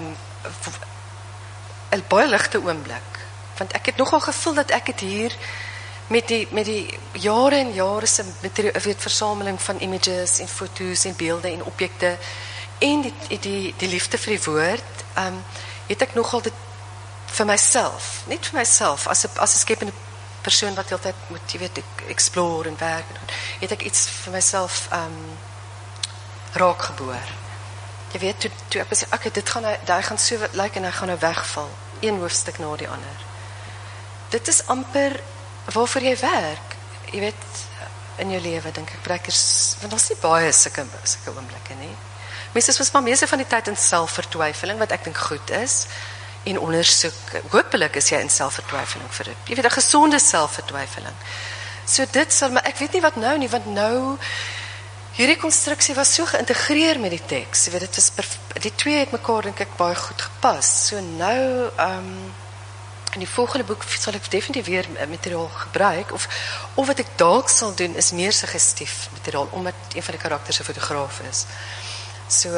Speaker 3: 'n baie ligte oomblik, want ek het nogal gevoel dat ek het hier met die jare en jare se versameling van images en foto's en beelde en objekte en die liefde vir die woord, het ek nogal dit vir myself, net vir myself, as 'n skepende persoon wat heeltyd moet, jy weet, explore en werk, het ek iets vir myself raak geboor. Jy weet, toe ek besef, okay, dit gaan so lyk en hy gaan nou wegval, een hoofstuk na die ander. Dit is amper waarvoor jy werk, jy weet, in jou lewe, dink ek, want daar's nie baie sulke oomblikke nie. Mense is maar meeste van die tyd in selfvertwyfeling, wat ek dink goed is, en ondersoek, hopelik is jy in selfvertwyfeling vir dit. Jy weet, 'n gesonde selfvertwyfeling. So dit sal, maar ek weet nie wat nou nie, want nou, hierdie konstruksie was so geïntegreer met die teks. Jy weet, dit was die twee het mekaar, dink ek, baie goed gepas. So nou, in die volgende boek sal ek definitief weer materiaal gebruik, of wat ek dalk sal doen, is meer suggestief materiaal, omdat een van die karakters 'n fotograaf is. So,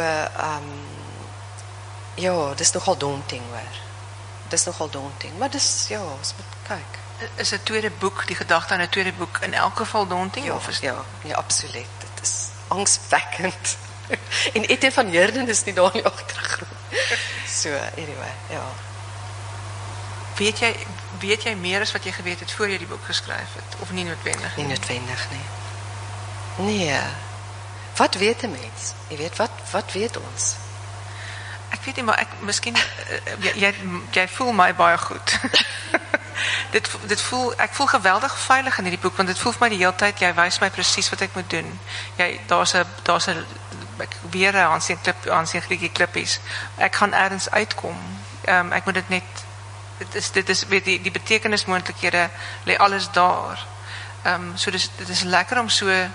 Speaker 3: ja, dis nogal daunting hoor. Dis nogal daunting, maar dis, ja, ons moet kyk.
Speaker 2: Is 'n tweede boek, die gedagte aan 'n tweede boek in elk geval daunting?
Speaker 3: Ja,
Speaker 2: of is
Speaker 3: ja, nee, absoluut. Dit is angswekkend. En Etienne van Heerden is nie daar in die agtergrond. So, anyway, ja.
Speaker 2: Weet jy meer as wat jy geweet het voor jy die boek geskryf het? Of nie noodwendig?
Speaker 3: Nie noodwendig nie. Nee. Wat weet 'n mens? Jy weet, wat weet ons?
Speaker 2: Ek weet nie, maar miskien jy voel my baie goed. Ek voel geweldig veilig in hierdie boek, want dit voel vir my die hele tyd, jy wys my presies wat ek moet doen. Daar's 'n weer 'n aansien Grietjie klippies. Ek gaan ergens uitkom. Ek moet dit net, dit is weet die betekenismoontlikhede lê alles daar. So dit is lekker om so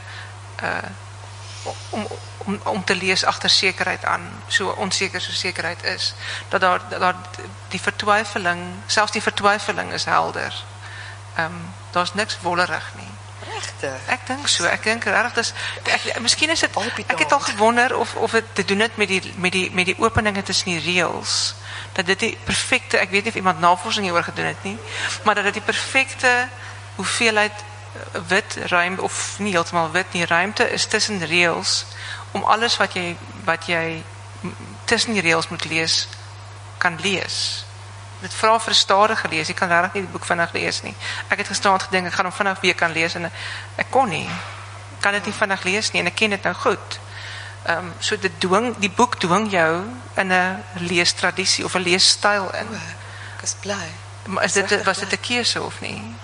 Speaker 2: om te lees agter sekerheid aan, so onseker so sekerheid is, dat daar die vertwyfeling, selfs die vertwyfeling is helder. Daar's niks wollerig nie.
Speaker 3: Regtig?
Speaker 2: Ek dink so, ek dink regtig, miskien is dit, ek het al gewonder of dit te doen het met die openinge tussen die reëls, dat dit die perfekte, ek weet nie of iemand navorsing hieroor gedoen het nie, maar dat dit die perfekte hoeveelheid wit ruimte, of nie heeltemal wit nie, ruimte is tussen reëls, om alles wat jy tussen die reëls moet lees, kan lees. Dit vra vir 'n stadige lees, jy kan regtig nie die boek vinnig lees nie. Ek het gisterand gedink, ek gaan hom vinnig weer kan lees, en ek kon nie. Ek kan dit nie vinnig lees nie, en ek ken dit nou goed. So die boek dwing jou in 'n leestradisie, of 'n leesstyl in.
Speaker 3: Ek is bly.
Speaker 2: Maar was dit 'n keuse of nie?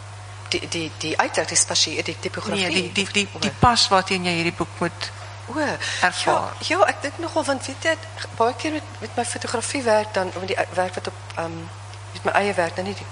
Speaker 3: Die uitdruk, die spasie, die tipografie.
Speaker 2: Nee, die pas waarteen jy hierdie boek moet ervaar.
Speaker 3: Ja, ek dink nogal, want weet jy, baie keer met my fotografie werk, dan, met die werk wat met my eie werk, dan nie die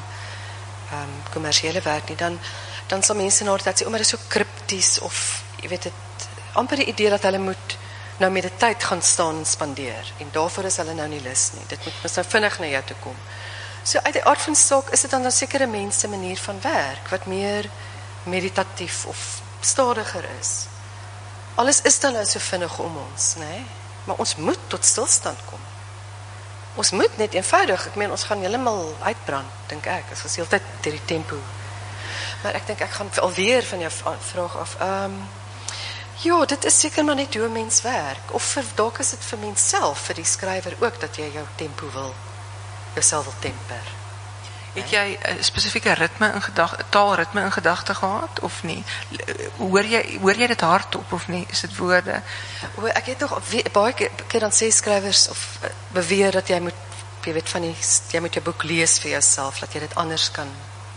Speaker 3: kommersiële werk nie, dan sal mense na dit sê, maar dit is so krypties, of, jy weet het, amper die idee dat hulle moet nou met die tyd gaan staan en spandeer, en daarvoor is hulle nou nie lus nie, dit moet nou vinnig na jou toe kom. So uit die aard van die saak is dit dan 'n sekere mense manier van werk, wat meer meditatief of stadiger is. Alles is dan nou so vinnig om ons, nee? Maar ons moet tot stilstand kom. Ons moet net eenvoudig, ek meen, ons gaan heeltemal uitbrand, dink ek, as ons heeltyd deur die tempo. Maar ek dink, ek gaan alweer van jou vraag af, ja, dit is seker maar net hoe 'n mens werk, of dalk is dit vir mens self, vir die skrywer ook, dat jy jou tempo wil, jouself wil temper.
Speaker 2: Het jy 'n spesifieke ritme in gedagte, taalritme in gedagte gehad, of nie? Hoor jy dit hardop, of nie? Is dit woorde?
Speaker 3: Ek het nog baie keer dan sê skrywers, of beweer dat jy moet, jy weet, jy moet jou boek lees vir jouself, dat jy dit anders kan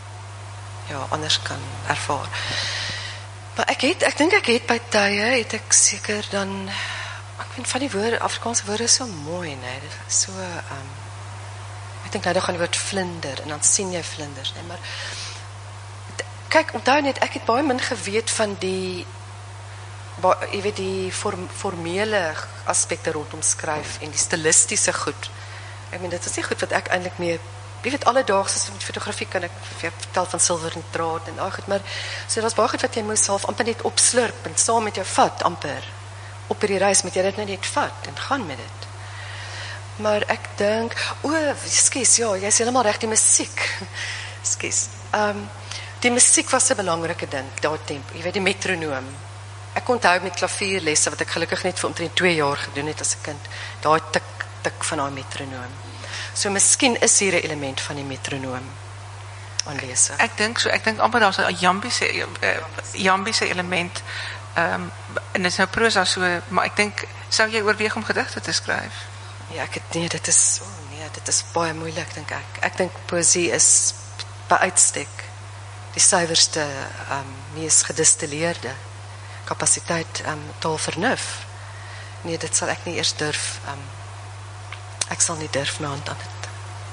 Speaker 3: ervaar. Maar ek dink ek het by tye, het ek seker dan, ek vind van die woorde, Afrikaanse woorde is so mooi, nee, dit is so, ek dink nou gaan die woord vlinder, en dan sien jy vlinders, nee, maar, kyk, onthou net, ek het baie min geweet van jy weet, die formele aspekte rondom skryf, en die stilistiese goed, ek meen, dit is nie goed wat ek eintlik meer, jy weet, alledaagse met fotografie kan ek vertel van silwer en draad, en goed, maar, so dit was baie goed wat jy moes self amper net opslurp, en saam met jou vat, amper, op die reis moet jy dit net vat, en gaan met dit. Maar ek dink, skus, ja, jy is helemaal recht, die musiek, skus, die musiek was 'n belangrike ding, daai tempo, jy weet, die metronoom. Ek onthou met klavierlesse, wat ek gelukkig net vir omtrent 2 jaar gedoen het as 'n kind, daai tik van daai metronoom. So miskien is hier 'n element van die metronoom aan lese.
Speaker 2: Ek dink amper daar's 'n jambiese element, en dit is nou prosa so, maar ek dink, sou jy oorweeg om gedigte te skryf?
Speaker 3: Ja, dit is baie moeilik, dink ek. Ek dink poësie is by uitstek die suiwerste, mees gedistilleerde kapasiteit, taalvernuf. nee, dit sal ek nie eers durf. Ek sal nie durf my hand aan dit.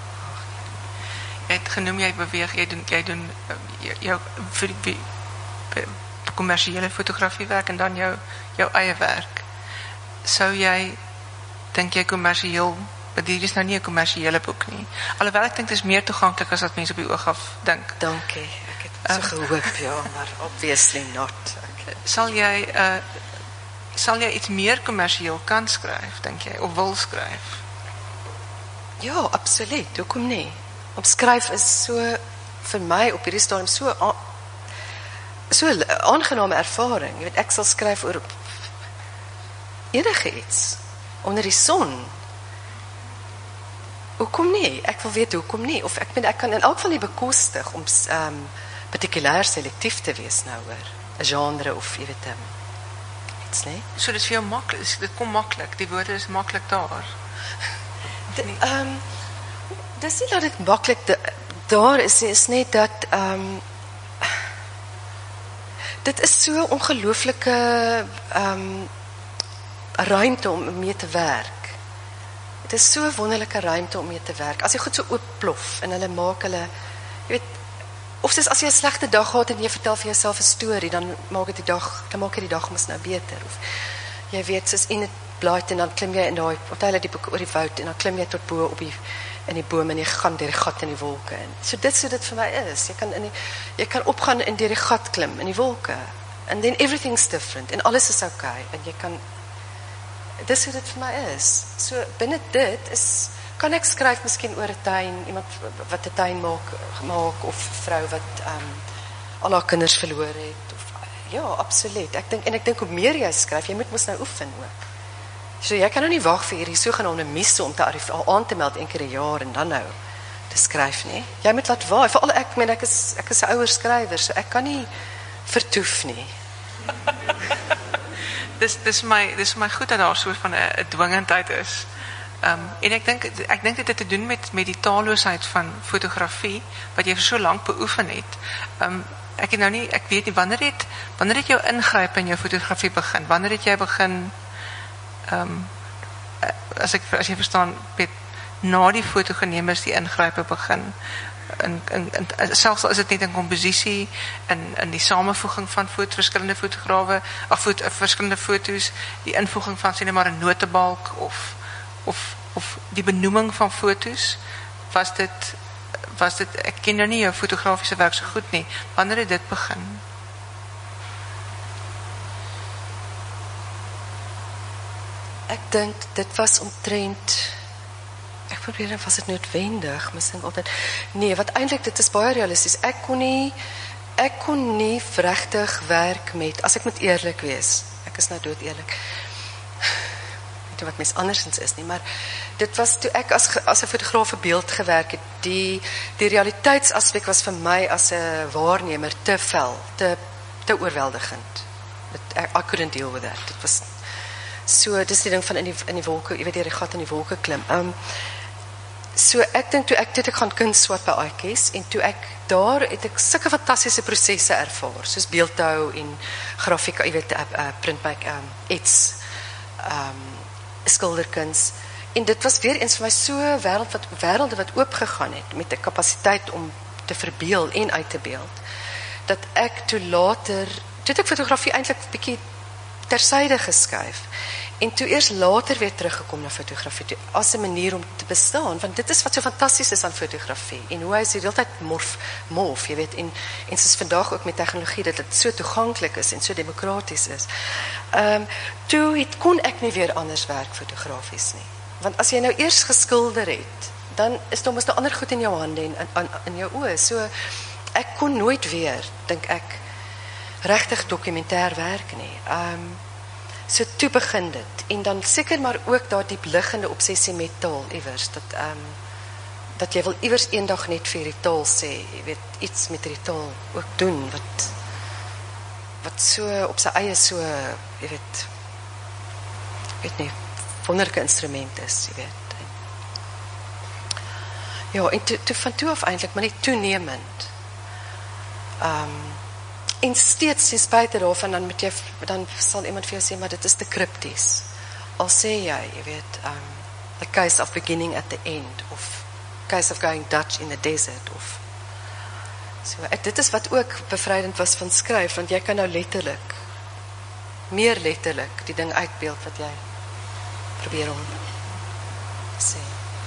Speaker 2: Jy het genoem, jy beweeg, jy doen jou kommersiële fotografiewerk en dan jou eie werk. Sou jy, dink jy kommersieel, dit is nou nie 'n kommersiële boek nie. Alhoewel ek dink dit is meer toeganklik as wat mense op die oog af dink.
Speaker 3: Dankie, ek het so gehoop, ja, maar obviously not.
Speaker 2: Sal jy iets meer kommersieel kan skryf, dink jy, of wil skryf?
Speaker 3: Ja, absoluut, hoekom nie? Om skryf is so, vir my op hierdie stadium, so aangename ervaring. Jy weet, ek sal skryf oor enige iets, onder die son. Hoekom nie? Ek wil weet hoekom nie. Of ek kan in elk geval nie bekostig om partikulêr selektief te wees nou oor 'n genre of jy weet iets nie.
Speaker 2: So dit is vir jou maklik, dit kom maklik, die woorde is maklik daar.
Speaker 3: Dis nie dat dit maklik daar is net dat dit is so ongelooflike ruimte om mee te werk. Dit is so 'n wonderlike ruimte om mee te werk. As jy goed so oopplof en hulle maak jy weet, of soos as jy 'n slegte dag gehad en jy vertel vir jouself 'n storie, dan maak jy die dag mos nou beter. Of jy weet, soos Enid Blyton, dan klim jy in daai, onthou jy die boek oor die woud, en dan klim jy tot bo op in die bome en jy gaan deur die gat in die wolke. En so dit vir my is. Jy kan opgaan en deur die gat klim in die wolke. And then everything's different en alles is okay en jy kan dis hoe dit vir my is. So binne dit kan ek skryf miskien oor 'n tuin, iemand wat 'n tuin maak of 'n vrou wat al haar kinders verloor het of ja, absoluut. Ek dink hoe meer jy skryf, jy moet mos nou oefen ook. So jy kan nou nie wag vir hierdie sogenaamde mise om aan te meld een keer 'n jaar en dan nou te skryf nie. Jy moet laat waai. Veral ek is 'n ouer skrywer, so ek kan nie vertoef nie.
Speaker 2: Dis my goed dat daar so van 'n dwingendheid is. En ek dink dit het te doen met die taalloosheid van fotografie wat jy vir so lank beoefen het. Ek weet nie wanneer het jou ingryp in jou fotografie begin? Wanneer het jy begin as jy verstaan, na die fotogeneem is die ingrype begin. Selfs al is dit net in komposisie, in die samevoeging van verskillende fotograwe, verskillende foto's, die invoeging van sien maar 'n notebalk of die benoeming van foto's, was dit ek ken nou nie jou fotografiese werk so goed nie. Wanneer het dit begin?
Speaker 3: Ek dink dit was omtrent, ek probeer was dit noodwendig, miskien altyd. Nee, wat eintlik dit is baie realisties. Ek kon nie regtig werk met, as ek moet eerlik wees. Ek is nou dood eerlik. Weet jy wat mens andersins is nie, maar dit was toe ek as 'n fotograaf vir beeld gewerk het, die realiteitsaspek was vir my as 'n waarnemer te fel, te oorweldigend. I couldn't deal with that. Dit was so, dis die ding van in die wolke, jy weet, die gat in die wolke klim. So ek dink toe ek gaan kunstswat by Aatjies en toe het ek sulke fantastiese prosesse ervaar, soos beeldhou en grafiek, jy weet, printmaak, ets, skilderkuns. En dit was weer eens vir my so wêrelde wat oopgegaan het met 'n kapasiteit om te verbeel en uit te beeld, dat ek toe het ek fotografie eintlik 'n bietjie tersyde geskuif. En toe eers later weer teruggekom na fotografie, as 'n manier om te bestaan, want dit is wat so fantasties is aan fotografie, en hoe hy die hele tyd morf, jy weet, en soos vandag ook met tegnologie, dat dit so toeganklik is, en so demokraties is. Toe kon ek nie weer anders werk fotografies nie, want as jy nou eers geskilder het, dan is daar mos nou ander goed in jou hande, en in jou oë, so ek kon nooit weer, dink ek, regtig dokumentêr werk nie. So toe begin dit, en dan seker maar ook daar diep liggende obsessie met taal iewers, dat jy wil iewers eendag net vir die taal sê, jy weet, iets met die taal ook doen, wat so op sy eie so, jy weet nie, wonderlike instrument is, jy weet. Ja, en toe van toe af eintlik, maar net toenemend, en steeds, ten spyte daarvan, dan sal iemand vir jou sê, maar dit is te krypties. al sê jy weet, the case of beginning at the end, of case of going Dutch in the desert, of so, dit is wat ook bevrydend was van skryf, want jy kan nou letterlik, meer letterlik, die ding uitbeeld wat jy probeer om sê.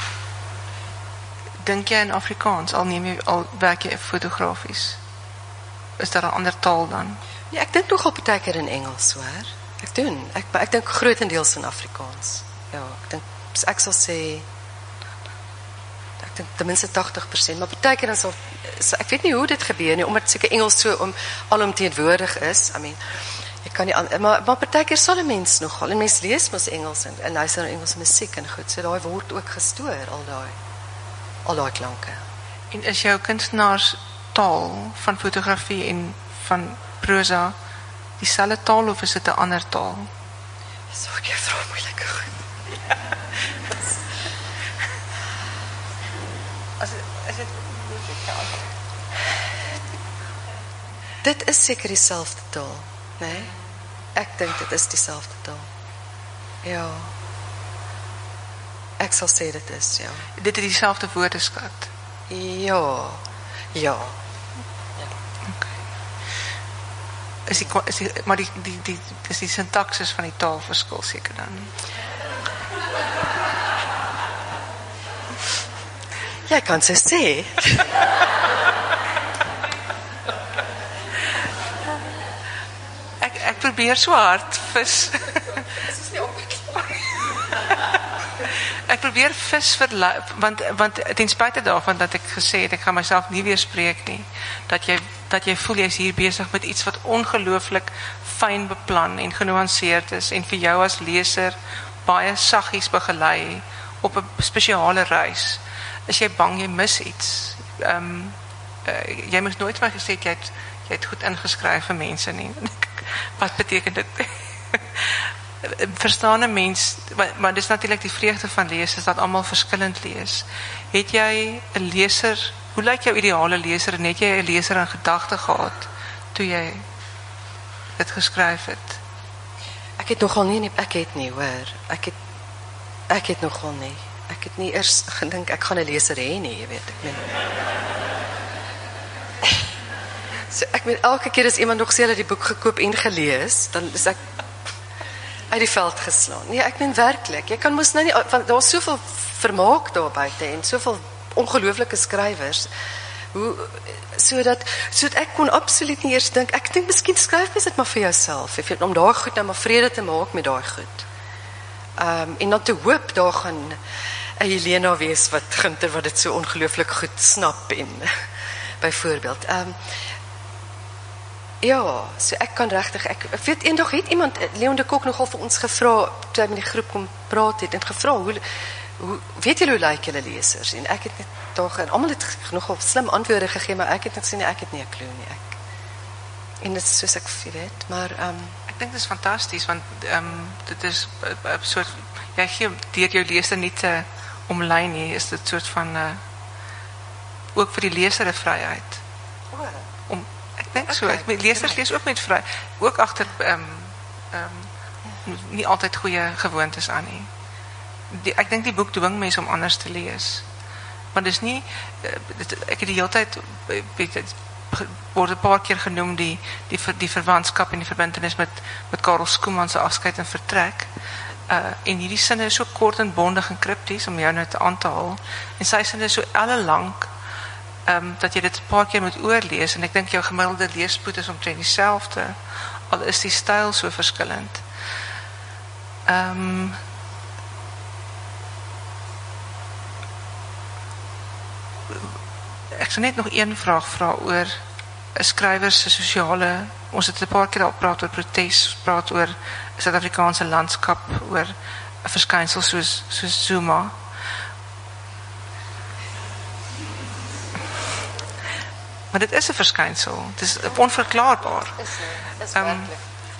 Speaker 2: Dink jy in Afrikaans, al werk jy fotografies? Is daar 'n ander taal dan?
Speaker 3: Ja, ek dink nogal partykeer in Engels, hoor. Ek doen, ek dink grotendeels in Afrikaans. Ja, ek sal sê, ek dink ten minste 80%, maar partykeer dan sal, ek weet nie hoe dit gebeur nie, omdat seker Engels so alomteenwoordig is, I mean, jy kan nie, maar partykeer sal 'n mens nogal, en mens lees mos Engels, en hy sê Engels musiek en goed, so daai word ook gestoor, al daai klanke.
Speaker 2: En is jou kunstenaars taal van fotografie en van prosa dieselfde taal of is dit 'n ander taal?
Speaker 3: So ek vra moeilike goed. As dit dit is seker dieselfde taal, né? Ek dink dit is dieselfde taal. Ja. Ek sal sê dit is, ja.
Speaker 2: Dit is dieselfde woordeskat.
Speaker 3: Ja. Ja.
Speaker 2: Okay. Maar die sintaksis van die taal verskil seker dan.
Speaker 3: Jy kan so sê.
Speaker 2: Ek probeer so hard vis. Ek probeer vis want ten spyte daarvan dat ek gesê het ek gaan myself nie weerspreek nie, dat jy voel jy's hier besig met iets wat ongelooflik fyn beplan en genuanceerd is en vir jou as leser baie saggies begelei op 'n spesiale reis. Is jy bang jy mis iets? Jy moes nooit my gesê jy het goed ingeskryf vir mense nie. Wat beteken dit? Verstaan 'n mens, maar dis natuurlik die vreugde van lees, is dat almal verskillend lees. Het jy 'n leser, hoe lyk jou ideale leser en het jy 'n leser in gedagte gehad toe jy dit geskryf het?
Speaker 3: Ek het nogal nie, ek het nie, hoor. Ek het nogal nie. Ek het nie eers gedink ek gaan 'n leser hê nie, jy weet, ek meen. So ek meen elke keer as iemand nog sê hulle die boek gekoop en gelees, dan is ek uit die veld geslaan. Nee, ek meen werklik, jy kan mos nou nie, want daar's soveel vermaak daar buite en soveel ongelooflike skrywers. Sodat ek kon absoluut nie eers dink, ek dink miskien skryf mens dit maar vir jouself, om daai goed nou maar vrede te maak met daai goed. En dan te hoop daar gaan 'n Helena wees wat Ginter wat dit so ongelooflik goed snap en byvoorbeeld. Ja, so ek kan regtig, ek weet eendag het iemand, Leon de Kok nogal vir ons gevra, toe hy met die groep kom praat het, en gevra, hoe weet julle hoe lyk julle lesers? En ek het net daar, en almal het nogal slim antwoorde gegee, maar ek het net sê, nee, ek het nie 'n klou nie, en dit is soos ek weet, maar,
Speaker 2: ek dink dit is fantasties, want dit is 'n soort, jy gee deur jou leser nie te omlyn nie, is dit soort van, ook vir die leser 'n vryheid. Ek dink so, lesers lees ook met vry, ook agter nie altyd goeie gewoontes aan nie. Ek dink die boek dwing mense om anders te lees. Maar dis nie, ek het die hele tyd, word 'n paar keer genoem die verwantskap en die verbintenis met Karel Schoeman se Afskeid en Vertrek. En hierdie sinne is so kort en bondig en krypties om jou nou te aan te haal. En sy sinne is so ellelank, dat jy dit 'n paar keer moet oorlees, en ek dink jou gemiddelde leespoed is omtrent dieselfde, al is die styl so verskillend. Ek sal net nog een vraag vra oor 'n skrywer se sosiale, ons het 'n paar keer al praat oor protes, praat oor 'n Suid-Afrikaanse landskap, oor 'n verskynsel soos Zuma. Maar dit is 'n verskynsel. Dit is onverklaarbaar.
Speaker 3: Is werklik.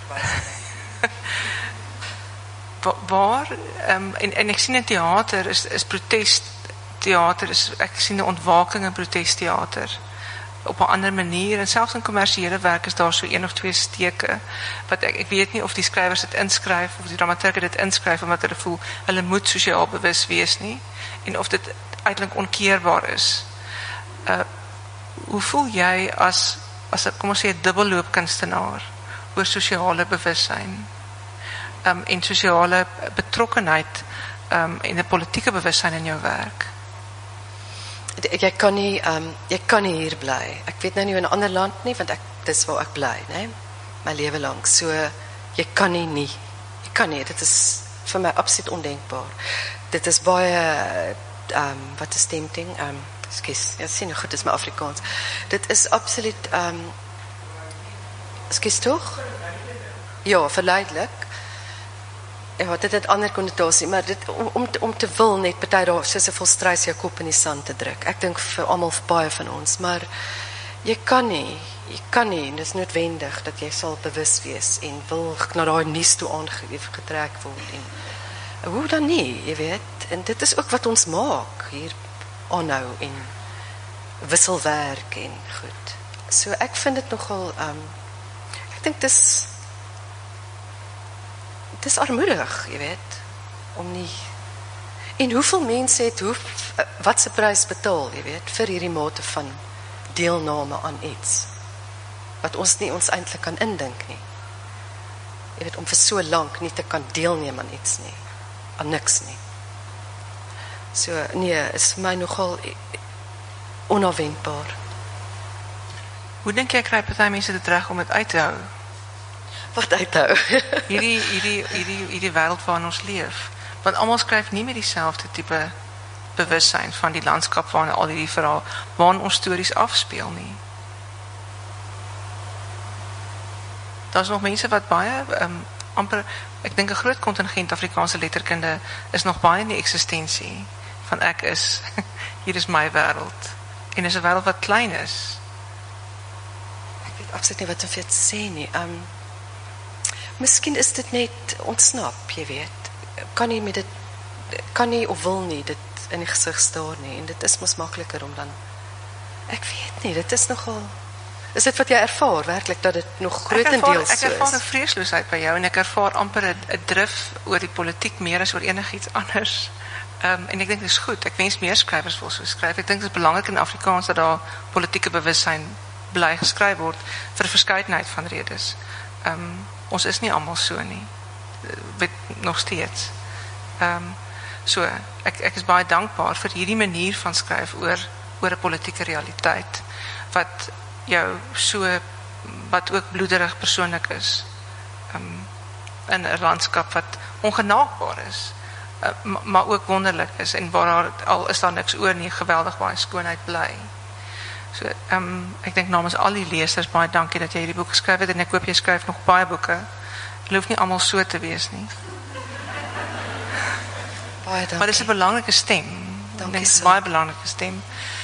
Speaker 2: Waar, en ek sien in theater is protesteater, ek sien 'n ontwaking in protesteater. op 'n ander manier en selfs in kommersiële werk is daar so een of twee steke wat ek weet nie of die skrywers dit inskryf of die dramaturge dit inskryf omdat hulle voel hulle moet sosiaal bewus wees nie en of dit eintlik onkeerbaar is. Hoe voel jy as kom ons sê 'n dubbelloop kunstenaar oor sosiale bewussyn en sosiale betrokkenheid en 'n politieke bewussyn in jou werk?
Speaker 3: Jy kan nie hier bly. Ek weet nou nie in 'n ander land nie, want dis waar ek bly, né? My lewe lank. So jy kan nie. Dit is vir my absoluut ondenkbaar. Dit is baie wat is tempting? Ekskuus. Ja, sien, goed, dis my Afrikaans. Dit is absoluut ekskuus tog? Ja, verleidelik. Ja, dit het ander konnotasie, maar dit om te wil net party daar soos 'n volstruis jou kop in die sand te druk. Ek dink vir almal, vir baie van ons, maar jy kan nie, dis noodwendig dat jy sal bewus wees en wil na daai nuus toe aangetrek word en hoe dan nie, jy weet, en dit is ook wat ons maak hier aanhou en wisselwerk en goed. So ek vind dit nogal ek dink dis armoedig, jy weet, om nie. En hoeveel mense het wat se prys betaal, jy weet, vir hierdie mate van deelname aan iets wat ons nie ons eintlik kan indink nie. Jy weet, om vir so lank nie te kan deelneem aan iets nie, aan niks nie. So nee, is vir my nogal onafwendbaar.
Speaker 2: Hoe dink jy kry party mense dit reg om dit uit te hou?
Speaker 3: Wat uithou?
Speaker 2: hierdie wêreld waarin ons leef. Want almal skryf nie met dieselfde tipe bewussyn van die landskap waarin al hierdie verhaal, waarin ons stories afspeel nie. Daar's nog mense wat baie amper, ek dink 'n groot kontingent Afrikaanse letterkunde is nog baie in die eksistensie van ek is, hier is my wêreld. En is 'n wêreld wat klein is.
Speaker 3: Ek weet absoluut nie wat om vir te sê nie. Miskien is dit net ontsnap, jy weet. Kan nie of wil nie dit in die gesig staar nie. En dit is mos makliker om dan, ek weet nie, dit is nogal, is dit wat jy ervaar, werklik, dat dit nog grotendeels so is?
Speaker 2: Ek ervaar 'n vreesloosheid by jou, en ek ervaar amper 'n drif oor die politiek meer as oor enigiets anders. En ek dink dit is goed, ek wens meer skrywers wil so skryf. Ek dink dit is belangrik in Afrikaans dat daar politieke bewussyn bly geskryf word, vir 'n verskeidenheid van redes. Ons is nie almal so nie, weet nog steeds. So, ek is baie dankbaar vir hierdie manier van skryf oor 'n politieke realiteit, wat ook bloederig persoonlik is, in 'n landskap wat ongenaakbaar is, maar ook wonderlik is, en waar al is daar niks oor nie, geweldig baie skoonheid bly. So, ek dink namens al die lesers, baie dankie dat jy hierdie boek geskryf het, en ek hoop jy skryf nog baie boeke. Hulle hoef nie almal so te wees nie.
Speaker 3: Baie dankie.
Speaker 2: Maar dit is 'n belangrike stem.
Speaker 3: Dankie,
Speaker 2: Ek dink 'n baie belangrike stem.